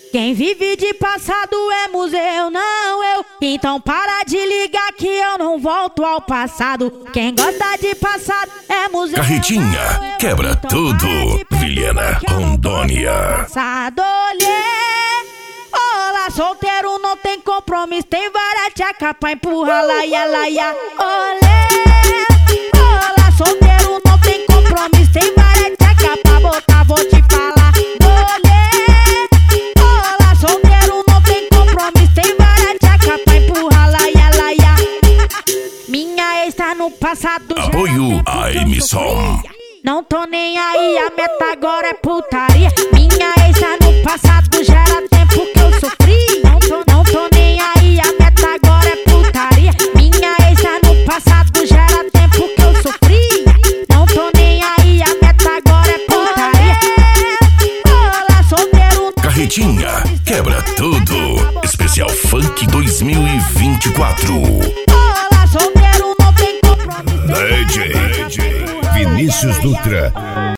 Quem vive de passado é museu, não eu. Então para de ligar que eu não volto ao passado. Quem gosta de passado é museu. Carretinha, quebra então tudo. Vilhena, Rondônia. Passado, olhê. Olá, solteiro não tem compromisso. Tem várias tchaca pra empurrar, laia, laia. Olê. Olá, solteiro não tem compromisso. Tem várias tchaca pra botar, vou te falar. No passado apoio a emissão. Não tô nem aí, a meta agora é putaria. Minha ex tá no passado, já era tempo que eu sofri. Não tô nem aí, a meta agora é putaria. Minha ex tá no passado, já era tempo que eu sofri. Não tô nem aí, a meta agora é putaria. Olá, solteiro. Carretinha, quebra tudo. Especial Funk 2024. Olá, solteiro. DJ Vinícius Dutra.